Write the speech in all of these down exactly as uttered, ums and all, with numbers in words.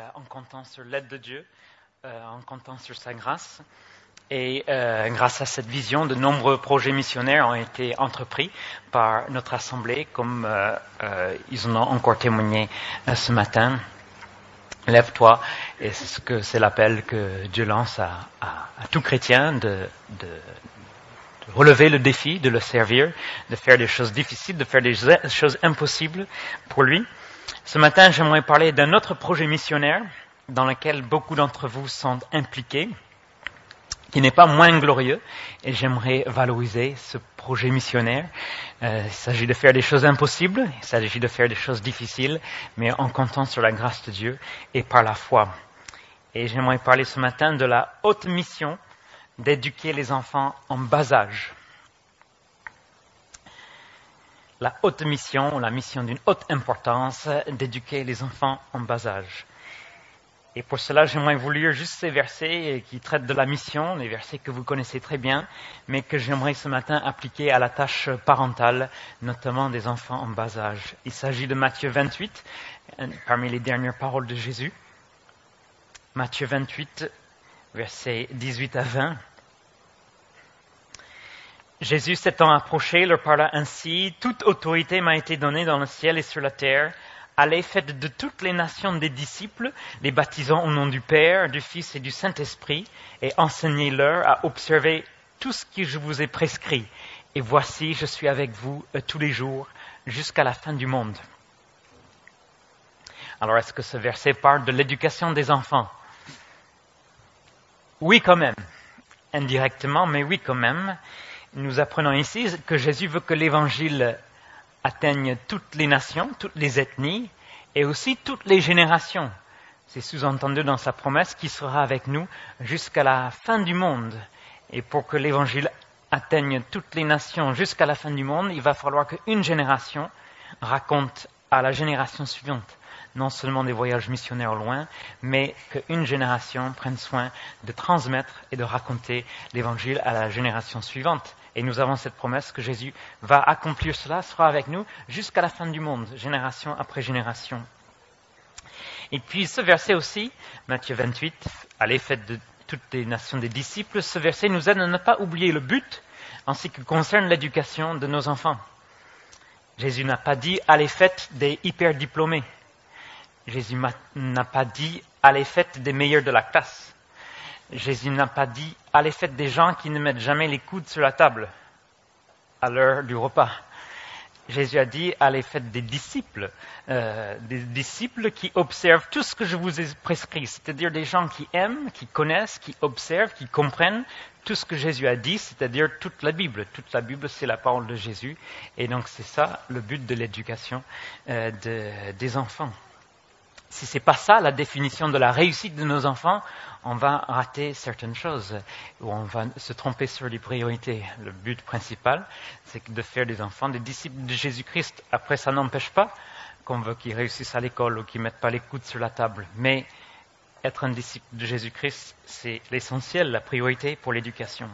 en comptant sur l'aide de Dieu, euh, en comptant sur sa grâce. Et euh, grâce à cette vision, de nombreux projets missionnaires ont été entrepris par notre assemblée, comme euh, euh, ils en ont encore témoigné euh, ce matin. Lève-toi, et c'est ce que c'est l'appel que Dieu lance à, à, à tout chrétien de, de, de relever le défi, de le servir, de faire des choses difficiles, de faire des choses impossibles pour lui. Ce matin, j'aimerais parler d'un autre projet missionnaire dans lequel beaucoup d'entre vous sont impliqués, qui n'est pas moins glorieux, et j'aimerais valoriser ce projet missionnaire. Euh, il s'agit de faire des choses impossibles, il s'agit de faire des choses difficiles, mais en comptant sur la grâce de Dieu et par la foi. Et j'aimerais parler ce matin de la haute mission d'éduquer les enfants en bas âge. La haute mission, la mission d'une haute importance d'éduquer les enfants en bas âge. Et pour cela, j'aimerais vous lire juste ces versets qui traitent de la mission, des versets que vous connaissez très bien, mais que j'aimerais ce matin appliquer à la tâche parentale, notamment des enfants en bas âge. Il s'agit de Matthieu vingt-huit, parmi les dernières paroles de Jésus. Matthieu vingt-huit, versets dix-huit à vingt. Jésus s'étant approché, leur parla ainsi: « Toute autorité m'a été donnée dans le ciel et sur la terre. Allez, faites de toutes les nations des disciples, les baptisant au nom du Père, du Fils et du Saint-Esprit, et enseignez-leur à observer tout ce que je vous ai prescrit. Et voici, je suis avec vous euh, tous les jours, jusqu'à la fin du monde. » Alors, est-ce que ce verset parle de l'éducation des enfants? Oui, quand même. Indirectement, mais oui, quand même. Nous apprenons ici que Jésus veut que l'Évangile atteigne toutes les nations, toutes les ethnies et aussi toutes les générations. C'est sous-entendu dans sa promesse qu'il sera avec nous jusqu'à la fin du monde. Et pour que l'Évangile atteigne toutes les nations jusqu'à la fin du monde, il va falloir qu'une génération raconte à la génération suivante non seulement des voyages missionnaires au loin, mais qu'une génération prenne soin de transmettre et de raconter l'Évangile à la génération suivante. Et nous avons cette promesse que Jésus va accomplir cela, sera avec nous jusqu'à la fin du monde, génération après génération. Et puis ce verset aussi, Matthieu vingt-huit, allez, faites de toutes les nations des disciples, ce verset nous aide à ne pas oublier le but en ce qui concerne l'éducation de nos enfants. Jésus n'a pas dit, allez, faites des hyper diplômés. Jésus n'a pas dit, allez, faites des meilleurs de la classe. Jésus n'a pas dit, allez, faites des gens qui ne mettent jamais les coudes sur la table à l'heure du repas. Jésus a dit, allez, faites des disciples, euh, des disciples qui observent tout ce que je vous ai prescrit, c'est-à-dire des gens qui aiment, qui connaissent, qui observent, qui comprennent tout ce que Jésus a dit, c'est-à-dire toute la Bible. Toute la Bible, c'est la parole de Jésus, et donc c'est ça le but de l'éducation euh, de, des enfants. Si c'est pas ça la définition de la réussite de nos enfants, on va rater certaines choses ou on va se tromper sur les priorités. Le but principal, c'est de faire des enfants des disciples de Jésus-Christ. Après, ça n'empêche pas qu'on veut qu'ils réussissent à l'école ou qu'ils mettent pas les coudes sur la table. Mais être un disciple de Jésus-Christ, c'est l'essentiel, la priorité pour l'éducation.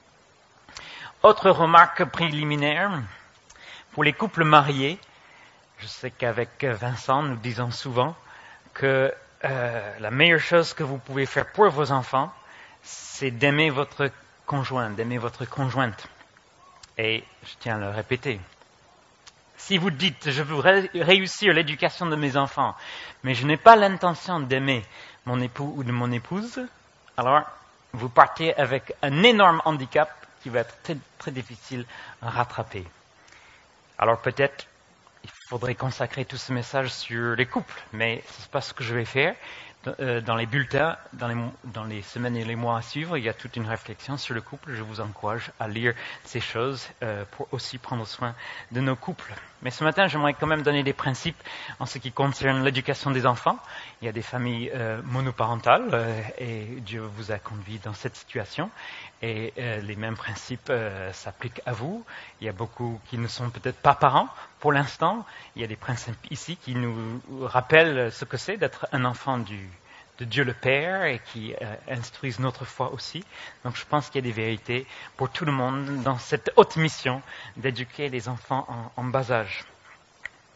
Autre remarque préliminaire, pour les couples mariés, je sais qu'avec Vincent, nous disons souvent que euh, la meilleure chose que vous pouvez faire pour vos enfants, c'est d'aimer votre conjoint, d'aimer votre conjointe. Et je tiens à le répéter. Si vous dites, je veux ré- réussir l'éducation de mes enfants, mais je n'ai pas l'intention d'aimer mon époux ou de mon épouse, alors vous partez avec un énorme handicap qui va être très, très difficile à rattraper. Alors peut-être il faudrait consacrer tout ce message sur les couples, mais ce n'est pas ce que je vais faire. Dans les bulletins, dans les, dans les semaines et les mois à suivre, il y a toute une réflexion sur le couple. Je vous encourage à lire ces choses euh, pour aussi prendre soin de nos couples. Mais ce matin, j'aimerais quand même donner des principes en ce qui concerne l'éducation des enfants. Il y a des familles euh, monoparentales euh, et Dieu vous a conduit dans cette situation. Et euh, les mêmes principes euh, s'appliquent à vous. Il y a beaucoup qui ne sont peut-être pas parents pour l'instant. Il y a des principes ici qui nous rappellent ce que c'est d'être un enfant du, de Dieu le Père et qui euh, instruisent notre foi aussi. Donc je pense qu'il y a des vérités pour tout le monde dans cette haute mission d'éduquer les enfants en, en bas âge.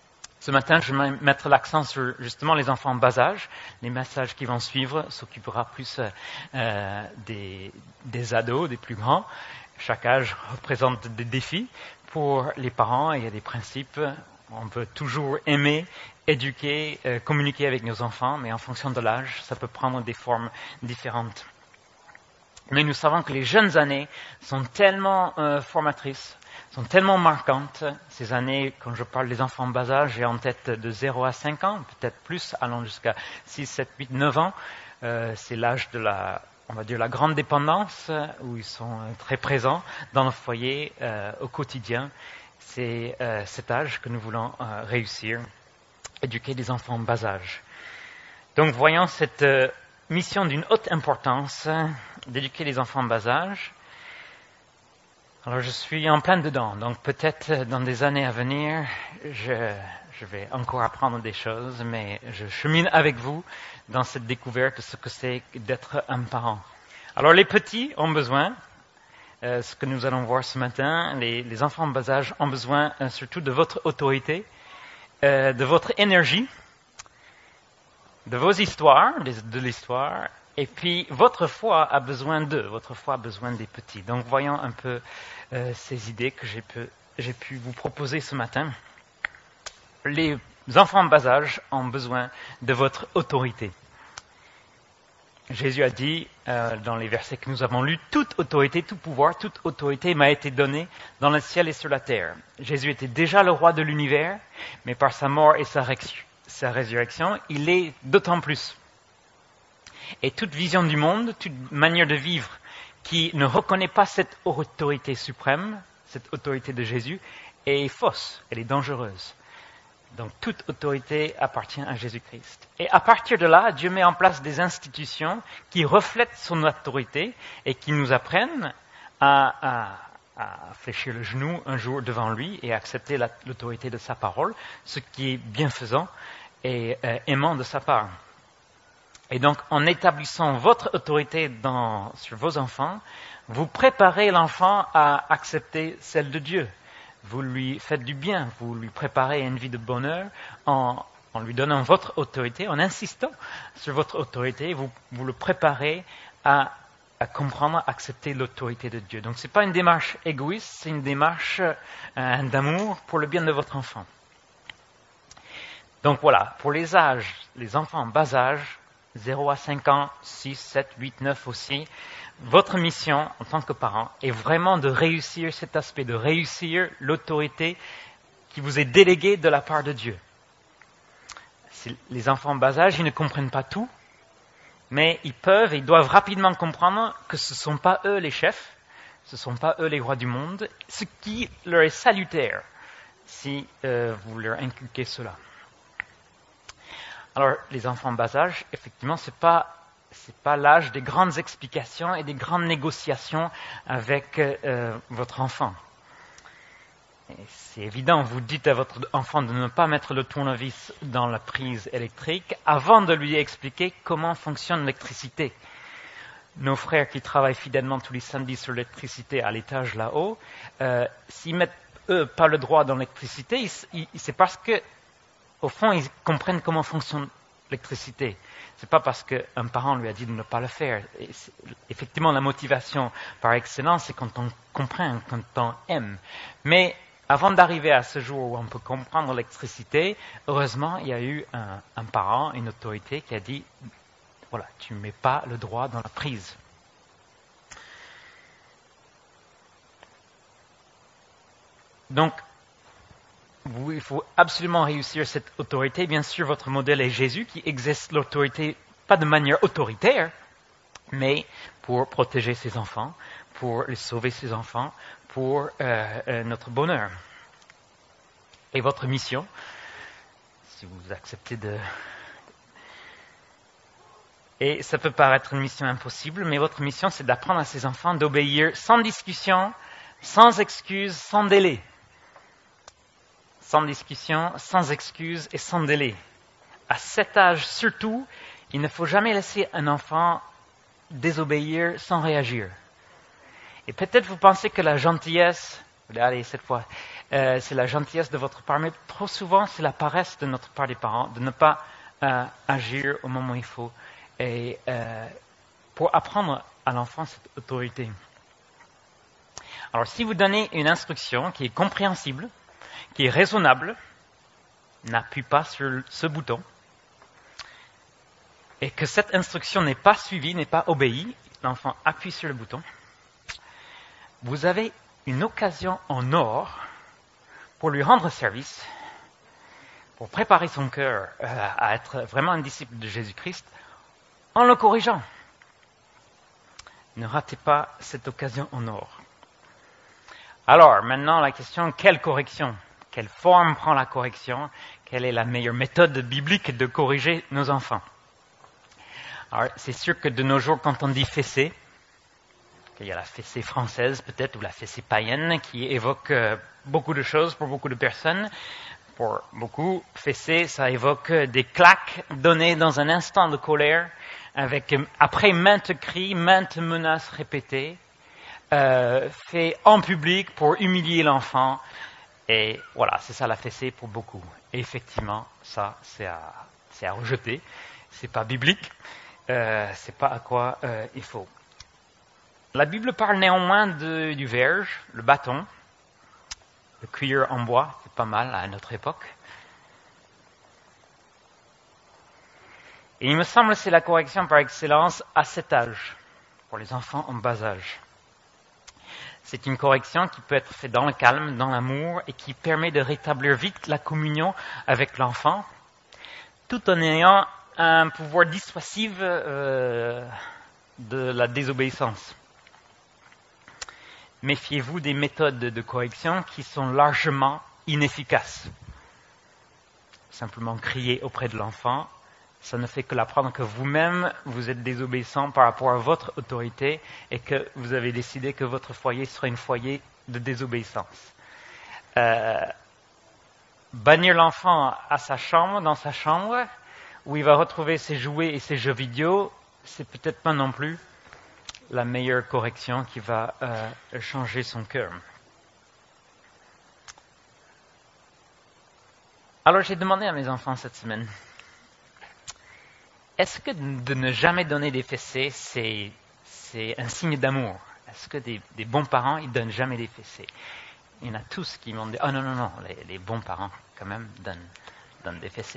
Ce matin, je vais mettre l'accent sur justement les enfants en bas âge. Les messages qui vont suivre s'occupera plus euh, des, des ados, des plus grands. Chaque âge représente des défis. Pour les parents, il y a des principes. On peut toujours aimer, éduquer, euh, communiquer avec nos enfants, mais en fonction de l'âge, ça peut prendre des formes différentes. Mais nous savons que les jeunes années sont tellement euh, formatrices, sont tellement marquantes. Ces années, quand je parle des enfants en bas âge, j'ai en tête de zéro à cinq ans, peut-être plus, allant jusqu'à six, sept, huit, neuf ans. Euh, c'est l'âge de la, on va dire, la grande dépendance, où ils sont très présents dans le foyer, euh, au quotidien. C'est euh, cet âge que nous voulons euh, réussir, éduquer des enfants en bas âge. Donc, voyons cette euh, mission d'une haute importance, d'éduquer les enfants en bas âge. Alors, je suis en plein dedans, donc peut-être dans des années à venir, je, je vais encore apprendre des choses, mais je chemine avec vous dans cette découverte de ce que c'est d'être un parent. Alors, les petits ont besoin, euh, ce que nous allons voir ce matin, les, les enfants en bas âge ont besoin euh, surtout de votre autorité, euh, de votre énergie, de vos histoires, de, de l'histoire. Et puis, votre foi a besoin d'eux, votre foi a besoin des petits. Donc, voyons un peu euh, ces idées que j'ai pu, j'ai pu vous proposer ce matin. Les enfants en bas âge ont besoin de votre autorité. Jésus a dit, euh, dans les versets que nous avons lus, « Toute autorité, tout pouvoir, toute autorité m'a été donnée dans le ciel et sur la terre. » Jésus était déjà le roi de l'univers, mais par sa mort et sa, ré- sa résurrection, il est d'autant plus. Et toute vision du monde, toute manière de vivre qui ne reconnaît pas cette autorité suprême, cette autorité de Jésus, est fausse, elle est dangereuse. Donc toute autorité appartient à Jésus-Christ. Et à partir de là, Dieu met en place des institutions qui reflètent son autorité et qui nous apprennent à, à, à fléchir le genou un jour devant lui et à accepter la, l'autorité de sa parole, ce qui est bienfaisant et euh, aimant de sa part. Et donc, en établissant votre autorité dans, sur vos enfants, vous préparez l'enfant à accepter celle de Dieu. Vous lui faites du bien, vous lui préparez une vie de bonheur en, en lui donnant votre autorité, en insistant sur votre autorité, vous, vous le préparez à, à comprendre, à accepter l'autorité de Dieu. Donc, ce n'est pas une démarche égoïste, c'est une démarche euh, d'amour pour le bien de votre enfant. Donc voilà, pour les âges, les enfants en bas âge, zéro à cinq ans, six, sept, huit, neuf aussi. Votre mission en tant que parent est vraiment de réussir cet aspect, de réussir l'autorité qui vous est déléguée de la part de Dieu. Si les enfants en bas âge, ils ne comprennent pas tout, mais ils peuvent et ils doivent rapidement comprendre que ce ne sont pas eux les chefs, ce ne sont pas eux les rois du monde, ce qui leur est salutaire si euh, vous leur inculquez cela. Alors, les enfants en bas âge, effectivement, c'est pas, c'est pas l'âge des grandes explications et des grandes négociations avec euh, votre enfant. Et c'est évident, vous dites à votre enfant de ne pas mettre le tournevis dans la prise électrique avant de lui expliquer comment fonctionne l'électricité. Nos frères qui travaillent fidèlement tous les samedis sur l'électricité à l'étage là-haut, euh, s'ils mettent, eux, pas le droit dans l'électricité, ils, ils, c'est parce que au fond, ils comprennent comment fonctionne l'électricité. C'est pas parce qu'un parent lui a dit de ne pas le faire. Et effectivement, la motivation par excellence, c'est quand on comprend, quand on aime. Mais avant d'arriver à ce jour où on peut comprendre l'électricité, heureusement, il y a eu un, un parent, une autorité qui a dit, voilà, tu ne mets pas le droit dans la prise. Donc, Vous, il faut absolument réussir cette autorité. Bien sûr, votre modèle est Jésus qui exerce l'autorité, pas de manière autoritaire, mais pour protéger ses enfants, pour les sauver ses enfants, pour euh, euh, notre bonheur. Et votre mission, si vous acceptez de... Et ça peut paraître une mission impossible, mais votre mission, c'est d'apprendre à ces enfants d'obéir sans discussion, sans excuse, sans délai. Sans discussion, sans excuse et sans délai. À cet âge surtout, il ne faut jamais laisser un enfant désobéir sans réagir. Et peut-être vous pensez que la gentillesse, allez cette fois, euh, c'est la gentillesse de votre part, mais trop souvent, c'est la paresse de notre part des parents, de ne pas euh, agir au moment où il faut, et euh, pour apprendre à l'enfant cette autorité. Alors, si vous donnez une instruction qui est compréhensible, qui est raisonnable, n'appuie pas sur ce bouton, et que cette instruction n'est pas suivie, n'est pas obéie, l'enfant appuie sur le bouton, vous avez une occasion en or pour lui rendre service, pour préparer son cœur euh, à être vraiment un disciple de Jésus-Christ, en le corrigeant. Ne ratez pas cette occasion en or. Alors, maintenant, la question, quelle correction? Quelle forme prend la correction? Quelle est la meilleure méthode biblique de corriger nos enfants? Alors, c'est sûr que de nos jours, quand on dit fessée, il y a la fessée française peut-être, ou la fessée païenne, qui évoque euh, beaucoup de choses pour beaucoup de personnes. Pour beaucoup, fessée, ça évoque des claques données dans un instant de colère, avec après maintes cris, maintes menaces répétées, euh, fait en public pour humilier l'enfant. Et voilà, c'est ça la fessée pour beaucoup. Et effectivement, ça, c'est à, c'est à rejeter. C'est pas biblique. Euh, c'est pas à quoi euh, il faut. La Bible parle néanmoins de, du verge, le bâton, le cuir en bois, c'est pas mal à notre époque. Et il me semble que c'est la correction par excellence à cet âge, pour les enfants en bas âge. C'est une correction qui peut être faite dans le calme, dans l'amour, et qui permet de rétablir vite la communion avec l'enfant, tout en ayant un pouvoir dissuasif euh, de la désobéissance. Méfiez-vous des méthodes de correction qui sont largement inefficaces. Simplement crier auprès de l'enfant, ça ne fait que l'apprendre que vous-même, vous êtes désobéissant par rapport à votre autorité et que vous avez décidé que votre foyer sera un foyer de désobéissance. Euh, bannir l'enfant à sa chambre, dans sa chambre, où il va retrouver ses jouets et ses jeux vidéo, c'est peut-être pas non plus la meilleure correction qui va euh, changer son cœur. Alors j'ai demandé à mes enfants cette semaine, est-ce que de ne jamais donner des fessées, c'est, c'est un signe d'amour? Est-ce que des, des bons parents, ils donnent jamais des fessées? Il y en a tous qui m'ont dit, oh non, non, non, les, les bons parents, quand même, donnent, donnent des fessées.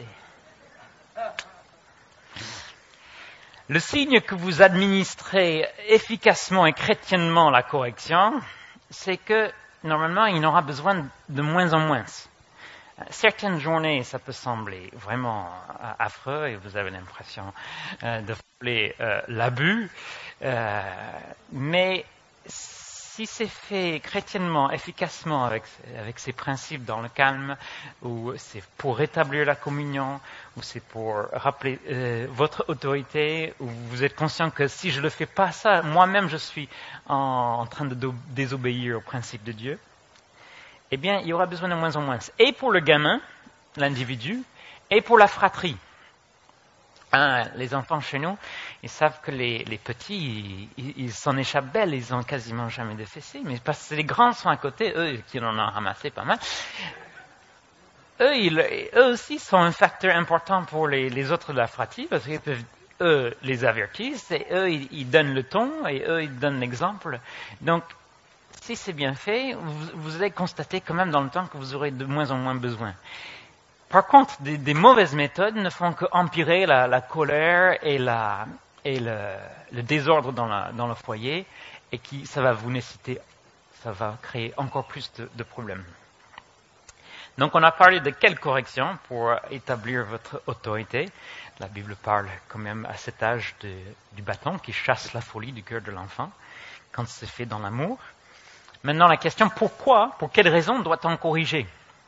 Le signe que vous administrez efficacement et chrétiennement la correction, c'est que, normalement, il n'aura besoin de moins en moins. Certaines journées, ça peut sembler vraiment affreux et vous avez l'impression euh, de frôler euh, l'abus, euh, mais si c'est fait chrétiennement, efficacement, avec, avec ces principes dans le calme, ou c'est pour rétablir la communion, ou c'est pour rappeler euh, votre autorité, ou vous êtes conscient que si je ne le fais pas ça, moi-même je suis en, en train de do- désobéir au principe de Dieu, eh bien, il y aura besoin de moins en moins. Et pour le gamin, l'individu, et pour la fratrie. Hein, les enfants chez nous, ils savent que les, les petits, ils, ils s'en échappent belles, ils n'ont quasiment jamais de fessées, mais parce que les grands sont à côté, eux qui en ont ramassé pas mal, eux, ils, eux aussi sont un facteur important pour les, les autres de la fratrie, parce qu'ils peuvent, eux, les avertissent, et eux, ils, ils donnent le ton, et eux, ils donnent l'exemple. Donc, si c'est bien fait, vous, vous allez constater quand même dans le temps que vous aurez de moins en moins besoin. Par contre, des, des mauvaises méthodes ne font qu'empirer la, la colère et, la, et le, le désordre dans, la, dans le foyer, et qui, ça va vous nécessiter, ça va créer encore plus de, de problèmes. Donc, on a parlé de quelle correction pour établir votre autorité. La Bible parle quand même à cet âge de, du bâton qui chasse la folie du cœur de l'enfant, quand c'est fait dans l'amour. Maintenant, la question, pourquoi, pour quelle raison doit-on corriger?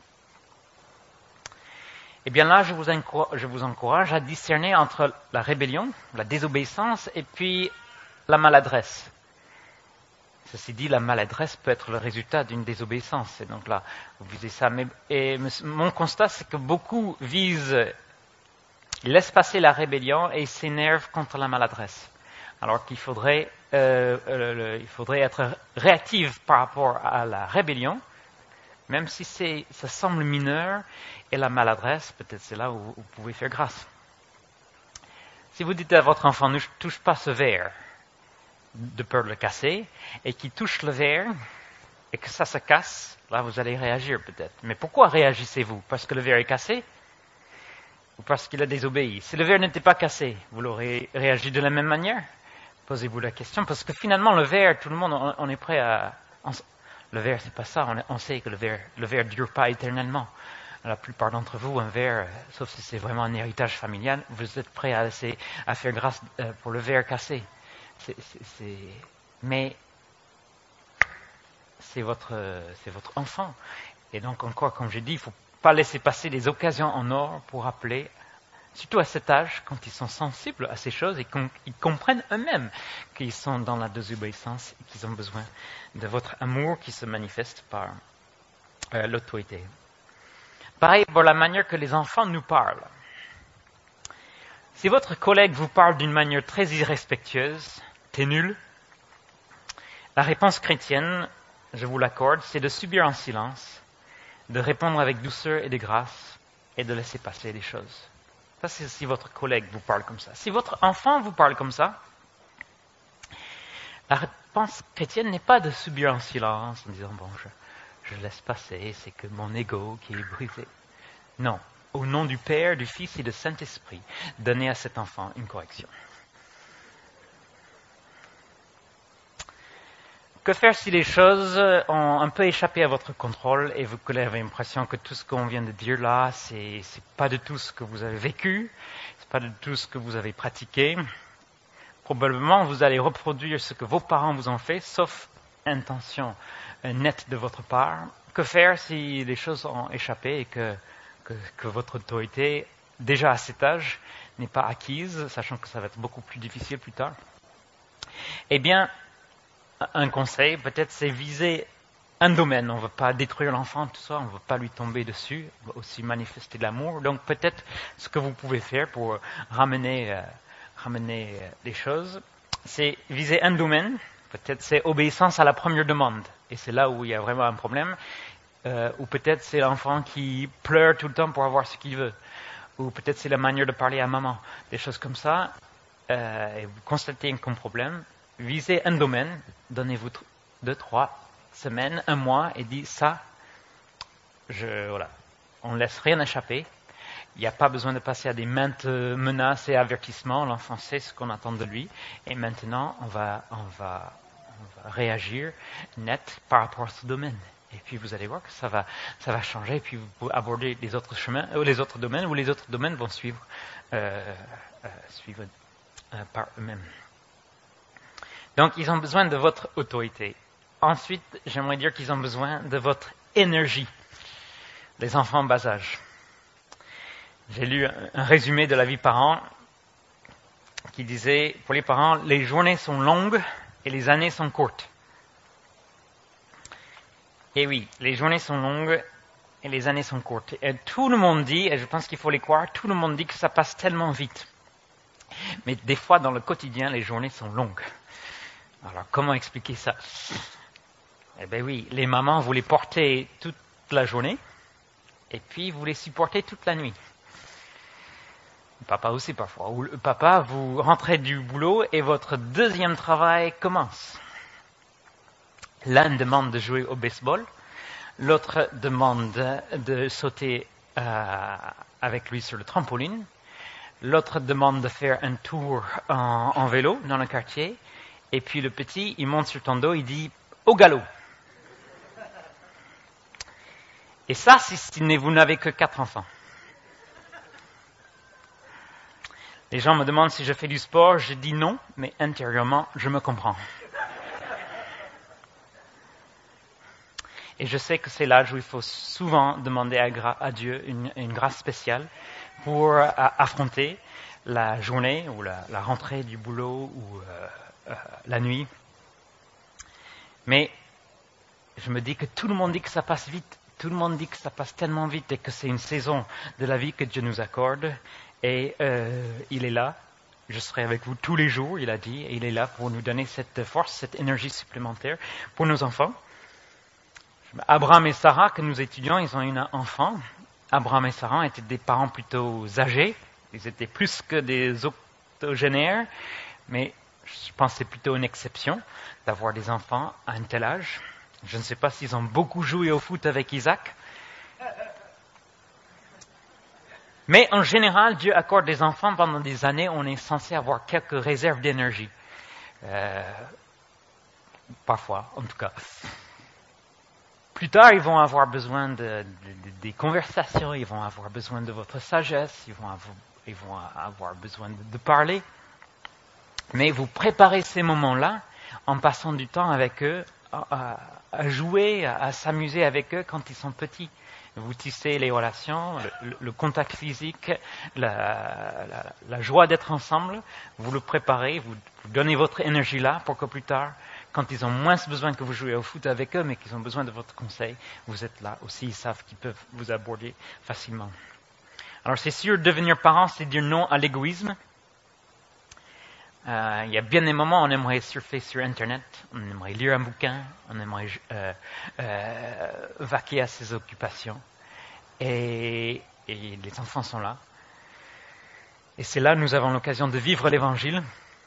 Eh bien là, je vous, encourage, je vous encourage à discerner entre la rébellion, la désobéissance, et puis la maladresse. Ceci dit, la maladresse peut être le résultat d'une désobéissance. Et donc là, vous visez ça. Mais, et mon constat, c'est que beaucoup visent, ils laissent passer la rébellion et s'énervent contre la maladresse. Alors qu'il faudrait, euh, euh, le, il faudrait être réactif par rapport à la rébellion Même si c'est, ça semble mineur et la maladresse, peut-être c'est là où vous pouvez faire grâce. Si vous dites à votre enfant, ne touche pas ce verre, de peur de le casser, et qu'il touche le verre, et que ça se casse, là vous allez réagir peut-être. Mais pourquoi réagissez-vous? Parce que le verre est cassé? Ou parce qu'il a désobéi? Si le verre n'était pas cassé, vous l'aurez réagi de la même manière? Posez-vous la question, parce que finalement le verre, tout le monde, on, on est prêt à... On, le verre, c'est pas ça, on, on sait que le verre le verre ne dure pas éternellement. La plupart d'entre vous, un verre, sauf si c'est vraiment un héritage familial, vous êtes prêt à, laisser, à faire grâce pour le verre cassé. C'est, c'est, c'est... Mais c'est votre, c'est votre enfant. Et donc encore, comme j'ai dit, il ne faut pas laisser passer des occasions en or pour rappeler, surtout à cet âge, quand ils sont sensibles à ces choses et qu'ils comprennent eux-mêmes qu'ils sont dans la désobéissance et qu'ils ont besoin de votre amour qui se manifeste par euh, l'autorité. Pareil pour la manière que les enfants nous parlent. Si votre collègue vous parle d'une manière très irrespectueuse, t'es nul, la réponse chrétienne, je vous l'accorde, c'est de subir en silence, de répondre avec douceur et de grâce et de laisser passer les choses. Ça, c'est si votre collègue vous parle comme ça. Si votre enfant vous parle comme ça, la réponse chrétienne n'est pas de subir en silence en disant « bon, je... je laisse passer, c'est que mon ego qui est brisé. » Non, au nom du Père, du Fils et du Saint-Esprit, donnez à cet enfant une correction. Que faire si les choses ont un peu échappé à votre contrôle et vous avez l'impression que tout ce qu'on vient de dire là, c'est, c'est pas de tout ce que vous avez vécu, c'est pas de tout ce que vous avez pratiqué. Probablement, vous allez reproduire ce que vos parents vous ont fait, sauf intention nette de votre part. Que faire si les choses ont échappé et que, que, que votre autorité, déjà à cet âge, n'est pas acquise, sachant que ça va être beaucoup plus difficile plus tard? Eh bien, un conseil, peut-être, c'est viser un domaine. On ne veut pas détruire l'enfant, tout ça, on ne veut pas lui tomber dessus, on veut aussi manifester de l'amour. Donc peut-être ce que vous pouvez faire pour ramener, euh, ramener euh, les choses, c'est viser un domaine. Peut-être c'est obéissance à la première demande. Et c'est là où il y a vraiment un problème. Euh, ou peut-être c'est l'enfant qui pleure tout le temps pour avoir ce qu'il veut. Ou peut-être c'est la manière de parler à maman. Des choses comme ça. Euh, et vous constatez un problème. Visez un domaine. Donnez-vous deux, trois semaines, un mois. Et dites ça. Je, voilà. On ne laisse rien échapper. Il n'y a pas besoin de passer à des maintes menaces et avertissements. L'enfant sait ce qu'on attend de lui. Et maintenant, on va, on va, on va réagir net par rapport à ce domaine. Et puis vous allez voir que ça va, ça va changer. Et puis vous pouvez aborder les autres chemins, ou les autres domaines, ou les autres domaines vont suivre, euh, euh, suivre euh, par eux-mêmes. Donc ils ont besoin de votre autorité. Ensuite, j'aimerais dire qu'ils ont besoin de votre énergie. Les enfants en bas âge. J'ai lu un résumé de la vie parent qui disait, pour les parents, les journées sont longues et les années sont courtes. Et oui, les journées sont longues et les années sont courtes. Et tout le monde dit, et je pense qu'il faut les croire, tout le monde dit que ça passe tellement vite. Mais des fois, dans le quotidien, les journées sont longues. Alors, comment expliquer ça? Eh bien oui, les mamans, vous les portez toute la journée et puis vous les supportez toute la nuit. Papa aussi parfois. Ou papa, vous rentrez du boulot et votre deuxième travail commence. L'un demande de jouer au baseball, l'autre demande de sauter euh, avec lui sur le trampoline, l'autre demande de faire un tour en, en vélo dans le quartier, et puis le petit, il monte sur ton dos, il dit « au galop ». Et ça, si, si vous n'avez que quatre enfants. Les gens me demandent si je fais du sport, je dis non, mais intérieurement, je me comprends. Et je sais que c'est l'âge où il faut souvent demander à, gra- à Dieu une, une grâce spéciale pour euh, affronter la journée ou la, la rentrée du boulot ou euh, euh, la nuit. Mais je me dis que tout le monde dit que ça passe vite. Tout le monde dit que ça passe tellement vite et que c'est une saison de la vie que Dieu nous accorde. Et euh, il est là. Je serai avec vous tous les jours, il a dit. Et il est là pour nous donner cette force, cette énergie supplémentaire pour nos enfants. Abraham et Sarah, que nous étudions, ils ont eu un enfant. Abraham et Sarah étaient des parents plutôt âgés. Ils étaient plus que des octogénaires, mais je pense que c'est plutôt une exception d'avoir des enfants à un tel âge. Je ne sais pas s'ils ont beaucoup joué au foot avec Isaac. Mais en général, Dieu accorde des enfants pendant des années, on est censé avoir quelques réserves d'énergie. Euh, parfois, en tout cas. Plus tard, ils vont avoir besoin de, de, de, des conversations, ils vont avoir besoin de votre sagesse, ils vont avoir, ils vont avoir besoin de, de parler. Mais vous préparez ces moments-là en passant du temps avec eux, à, à jouer, à, à s'amuser avec eux quand ils sont petits. Vous tissez les relations, le, le contact physique, la, la, la joie d'être ensemble. Vous le préparez, vous, vous donnez votre énergie là pour que plus tard, quand ils ont moins besoin que vous jouiez au foot avec eux, mais qu'ils ont besoin de votre conseil, vous êtes là aussi, ils savent qu'ils peuvent vous aborder facilement. Alors c'est sûr, devenir parent, c'est dire non à l'égoïsme. Euh, il y a bien des moments où on aimerait surfer sur Internet, on aimerait lire un bouquin, on aimerait euh, euh, vaquer à ses occupations. Et, et les enfants sont là. Et c'est là que nous avons l'occasion de vivre l'Évangile.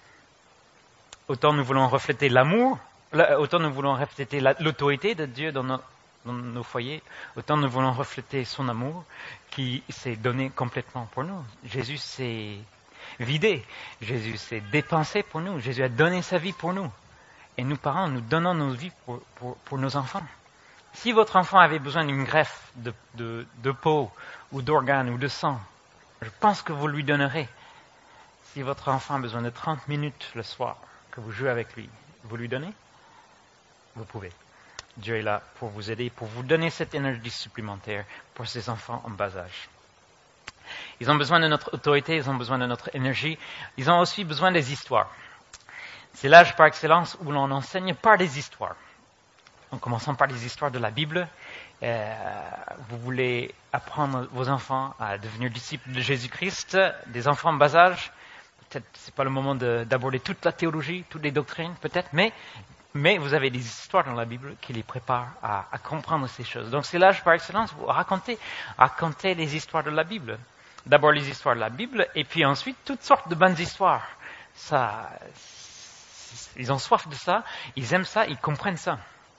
Autant nous voulons refléter l'amour, autant nous voulons refléter l'autorité de Dieu dans nos, dans nos foyers, autant nous voulons refléter son amour qui s'est donné complètement pour nous. Jésus s'est vidé, Jésus s'est dépensé pour nous, Jésus a donné sa vie pour nous. Et nous, parents, nous donnons nos vies pour, pour, pour nos enfants. Si votre enfant avait besoin d'une greffe de, de, de peau ou d'organes ou de sang, je pense que vous lui donnerez. Si votre enfant a besoin de trente minutes le soir, que vous jouez avec lui, vous lui donnez? Vous pouvez. Dieu est là pour vous aider, pour vous donner cette énergie supplémentaire pour ces enfants en bas âge. Ils ont besoin de notre autorité, ils ont besoin de notre énergie, ils ont aussi besoin des histoires. C'est l'âge par excellence où l'on enseigne par des histoires. En commençant par les histoires de la Bible, euh, vous voulez apprendre vos enfants à devenir disciples de Jésus-Christ, des enfants en bas âge. Peut-être c'est pas le moment de, d'aborder toute la théologie, toutes les doctrines, peut-être, mais, mais vous avez des histoires dans la Bible qui les préparent à, à comprendre ces choses. Donc c'est l'âge par excellence, vous racontez, racontez les histoires de la Bible. D'abord les histoires de la Bible, et puis ensuite toutes sortes de bonnes histoires. Ça, ils ont soif de ça, ils aiment ça, ils comprennent ça.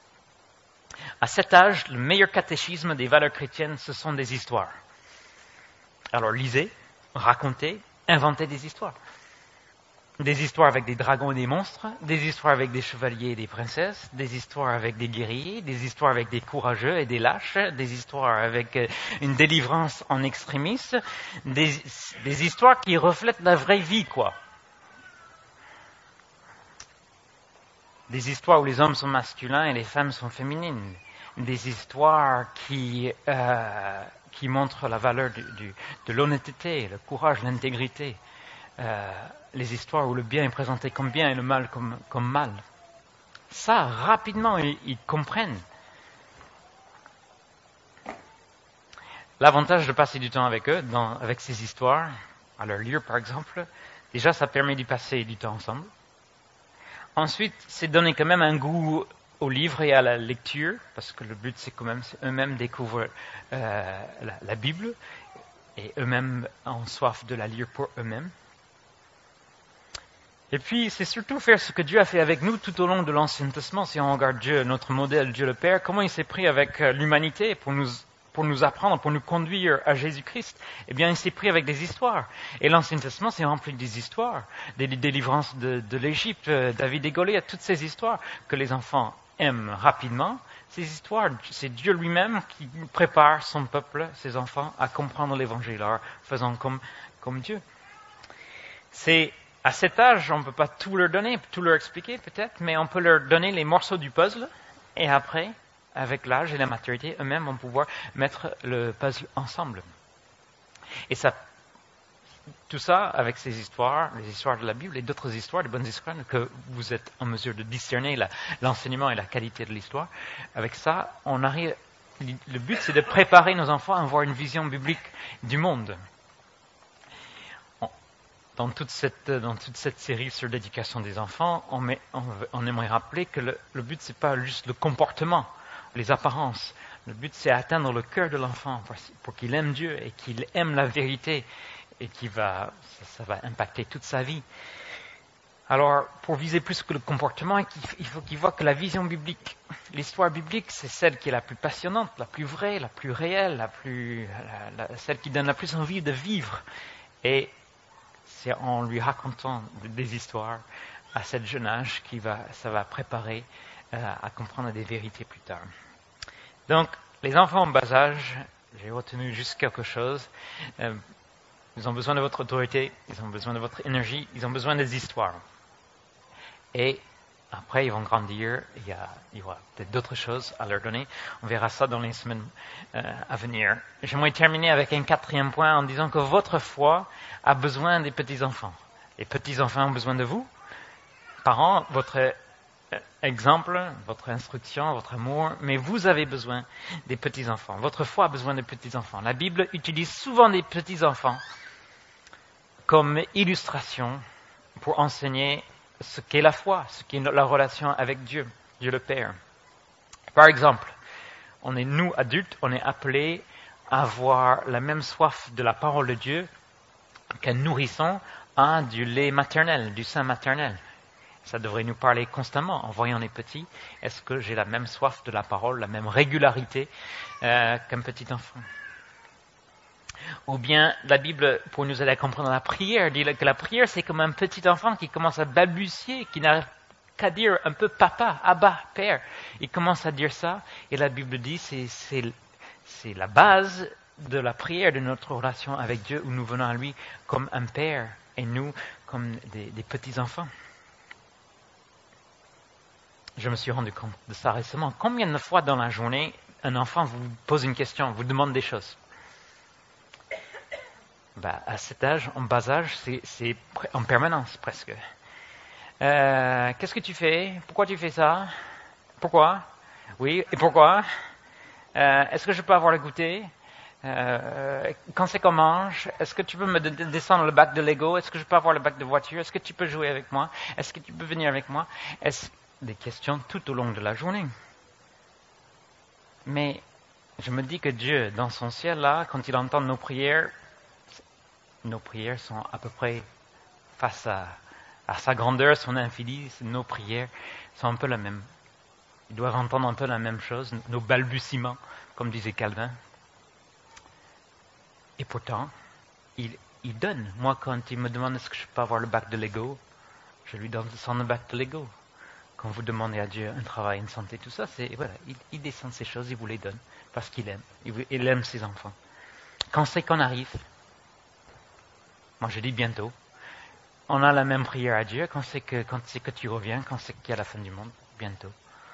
À cet âge, le meilleur catéchisme des valeurs chrétiennes, ce sont des histoires. Alors lisez, racontez, inventez des histoires. Des histoires avec des dragons et des monstres, des histoires avec des chevaliers et des princesses, des histoires avec des guerriers, des histoires avec des courageux et des lâches, des histoires avec une délivrance en extremis, des, des histoires qui reflètent la vraie vie, quoi. Des histoires où les hommes sont masculins et les femmes sont féminines. Des histoires qui, euh, qui montrent la valeur du, du, de l'honnêteté, le courage, l'intégrité. Euh, les histoires où le bien est présenté comme bien et le mal comme, comme mal. Ça, rapidement, ils, ils comprennent. L'avantage de passer du temps avec eux, dans, avec ces histoires, à leur lire par exemple, déjà ça permet d'y passer du temps ensemble. Ensuite, c'est donner quand même un goût au livre et à la lecture, parce que le but c'est quand même eux-mêmes découvrent euh, la, la Bible et eux-mêmes ont soif de la lire pour eux-mêmes. Et puis, c'est surtout faire ce que Dieu a fait avec nous tout au long de l'Ancien Testament. Si on regarde Dieu, notre modèle, Dieu le Père, comment il s'est pris avec l'humanité pour nous, pour nous apprendre, pour nous conduire à Jésus-Christ? Eh bien, il s'est pris avec des histoires. Et l'Ancien Testament, c'est rempli des histoires, des délivrances de, de l'Égypte, David et Goliath, toutes ces histoires que les enfants aiment rapidement. Ces histoires, c'est Dieu lui-même qui prépare son peuple, ses enfants, à comprendre l'Évangile, en faisant comme, comme Dieu. C'est À cet âge, on ne peut pas tout leur donner, tout leur expliquer peut-être, mais on peut leur donner les morceaux du puzzle, et après, avec l'âge et la maturité, eux-mêmes vont pouvoir mettre le puzzle ensemble. Et ça, tout ça, avec ces histoires, les histoires de la Bible et d'autres histoires, de bonnes histoires, que vous êtes en mesure de discerner la, l'enseignement et la qualité de l'histoire, avec ça, on arrive. Le but, c'est de préparer nos enfants à avoir une vision biblique du monde. Dans toute cette, dans toute cette série sur l'éducation des enfants, on, met, on, on aimerait rappeler que le, le but, c'est pas juste le comportement. les apparences. Le but, c'est atteindre le cœur de l'enfant pour, pour qu'il aime Dieu et qu'il aime la vérité et qui va, ça, ça va impacter toute sa vie. Alors, pour viser plus que le comportement, il faut qu'il voit que la vision biblique, l'histoire biblique, c'est celle qui est la plus passionnante, la plus vraie, la plus réelle, la plus, la, la, celle qui donne la plus envie de vivre. Et c'est en lui racontant des histoires à cet jeune âge qui va, ça va préparer euh, à comprendre des vérités plus tard. Donc, les enfants en bas âge, j'ai retenu juste quelque chose. Euh, ils ont besoin de votre autorité, ils ont besoin de votre énergie, ils ont besoin des histoires. Et après, ils vont grandir, il y, a, il y aura peut-être d'autres choses à leur donner. On verra ça dans les semaines euh, à venir. J'aimerais terminer avec un quatrième point en disant que votre foi a besoin des petits-enfants. Les petits-enfants ont besoin de vous. Parents, votre euh, exemple, votre instruction, votre amour, mais vous avez besoin des petits-enfants. Votre foi a besoin des petits-enfants. La Bible utilise souvent des petits-enfants comme illustration pour enseigner ce qu'est la foi, ce qu'est la relation avec Dieu, Dieu le Père. Par exemple, on est, nous, adultes, on est appelés à avoir la même soif de la parole de Dieu qu'un nourrisson a du lait maternel, du sein maternel. Ça devrait nous parler constamment en voyant les petits. Est-ce que j'ai la même soif de la parole, la même régularité euh, qu'un petit enfant? Ou bien la Bible, pour nous aider à comprendre la prière, dit que la prière, c'est comme un petit enfant qui commence à balbutier, qui n'arrive qu'à dire un peu papa, abba, père. Il commence à dire ça, et la Bible dit c'est c'est c'est la base de la prière, de notre relation avec Dieu, où nous venons à lui comme un père, et nous comme des, des petits enfants. Je me suis rendu compte de ça récemment. Combien de fois dans la journée, un enfant vous pose une question, vous demande des choses? Ben, à cet âge, en bas âge, c'est, c'est en permanence presque. Euh, qu'est-ce que tu fais? Pourquoi tu fais ça? Pourquoi? Oui, et pourquoi? Euh, est-ce que je peux avoir le goûter? Euh, quand c'est qu'on mange? Est-ce que tu peux me d- descendre le bac de Lego? Est-ce que je peux avoir le bac de voiture? Est-ce que tu peux jouer avec moi? Est-ce que tu peux venir avec moi? Est-ce des questions tout au long de la journée? Mais je me dis que Dieu, dans son ciel là, quand il entend nos prières, nos prières sont à peu près face à, à sa grandeur, son infini, nos prières sont un peu la même. Ils doivent entendre un peu la même chose, nos balbutiements, comme disait Calvin. Et pourtant, il, il donne. Moi, quand il me demande est-ce que je peux avoir le bac de Lego, je lui donne son bac de Lego. Quand vous demandez à Dieu un travail, une santé, tout ça, c'est voilà, il, il descend ces choses, il vous les donne parce qu'il aime. Il, il aime ses enfants. Quand c'est qu'on arrive, moi je dis bientôt, on a la même prière à Dieu quand c'est que quand c'est que tu reviens, quand c'est qu'il y a la fin du monde, bientôt.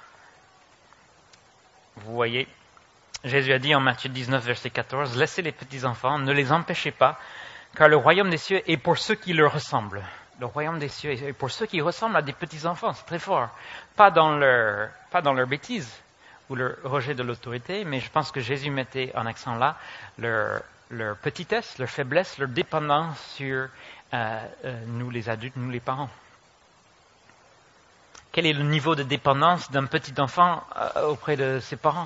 Vous voyez, Jésus a dit en Matthieu dix-neuf, verset quatorze, laissez les petits enfants, ne les empêchez pas, car le royaume des cieux est pour ceux qui leur ressemblent. Le royaume des cieux est pour ceux qui ressemblent à des petits enfants, c'est très fort. Pas dans leur, pas dans leur bêtise ou leur rejet de l'autorité, mais je pense que Jésus mettait en accent là leur, leur petitesse, leur faiblesse, leur dépendance sur euh, euh, nous les adultes, nous les parents. Quel est le niveau de dépendance d'un petit enfant euh, auprès de ses parents?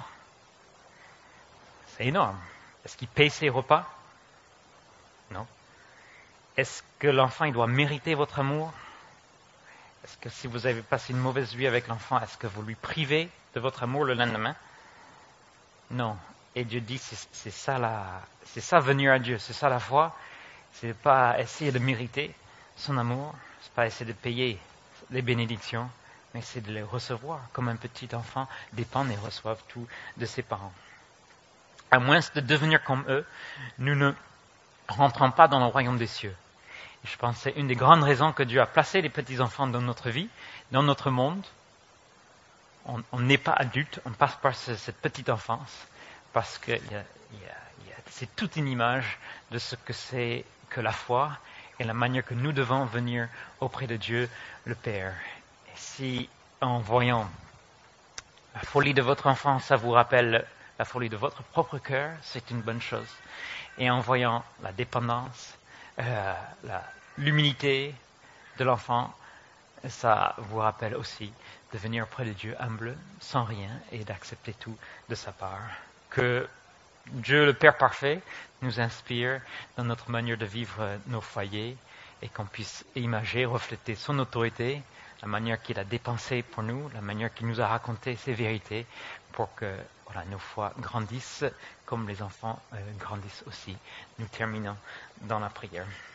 C'est énorme. Est-ce qu'il paye ses repas? Non. Est-ce que l'enfant il doit mériter votre amour? Est-ce que si vous avez passé une mauvaise nuit avec l'enfant, est-ce que vous lui privez de votre amour le lendemain? Non. Et Dieu dit, c'est, c'est ça la, c'est ça venir à Dieu, c'est ça la foi. C'est pas essayer de mériter son amour, c'est pas essayer de payer les bénédictions, mais c'est de les recevoir comme un petit enfant dépend et reçoit tout de ses parents. À moins de devenir comme eux, nous ne rentrons pas dans le royaume des cieux. Et je pense que c'est une des grandes raisons que Dieu a placé les petits-enfants dans notre vie, dans notre monde. On, on n'est pas adulte, on passe par ce, cette petite enfance, parce que y a, y a, y a, c'est toute une image de ce que c'est que la foi et la manière que nous devons venir auprès de Dieu, le Père. Et si, en voyant la folie de votre enfant, ça vous rappelle la folie de votre propre cœur, c'est une bonne chose. Et en voyant la dépendance, euh, la, l'humilité de l'enfant, ça vous rappelle aussi de venir auprès de Dieu humble, sans rien, et d'accepter tout de sa part. Que Dieu, le Père parfait, nous inspire dans notre manière de vivre nos foyers et qu'on puisse imager, refléter son autorité, la manière qu'il a dépensée pour nous, la manière qu'il nous a raconté ses vérités pour que voilà, nos foi grandissent comme les enfants euh, grandissent aussi. Nous terminons dans la prière.